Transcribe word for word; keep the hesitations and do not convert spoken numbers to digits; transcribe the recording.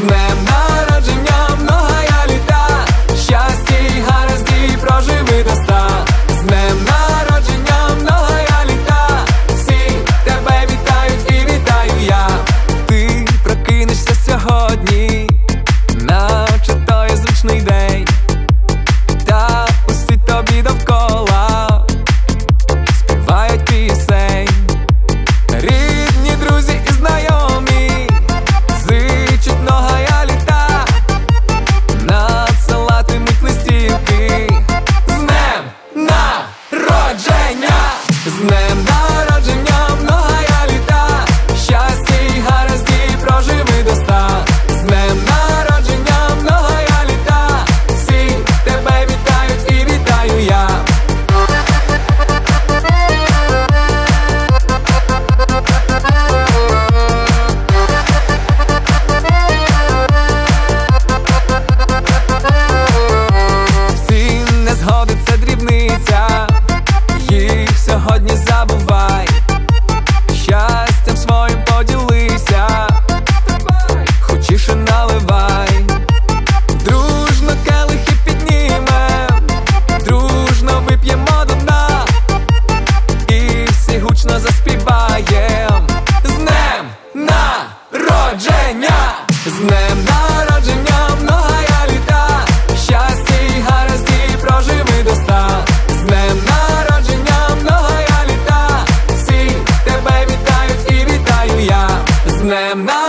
днем народження, многая літа, щастя і гаразді проживи до ста. З днем народження, многая літа, всі тебе вітають і вітаю я. Ти прокинешся сьогодні, наче той звичний день, та усі тобі довкола співають пісень. Рідні, друзі і знайомі зичуть многая літа, надсилатимуть листівки. З днем народження, з днем народження, многая літа, щастя і гаразді проживи до ста. З днем народження, многая літа, всі тебе вітають і вітаю я. Всі незгоди — це дрібниця, їх сьогодні забувай. Щастям своїм поділися, хочіше наливай. Дружно келихи піднімем, дружно вип'ємо до дна і всі гучно заспіваєм. З днем народження, з днем народження, многая літа, щастя і гаразді проживи до ста. З днем народження, многая літа, всі тебе вітають і вітаю я. З днем народження.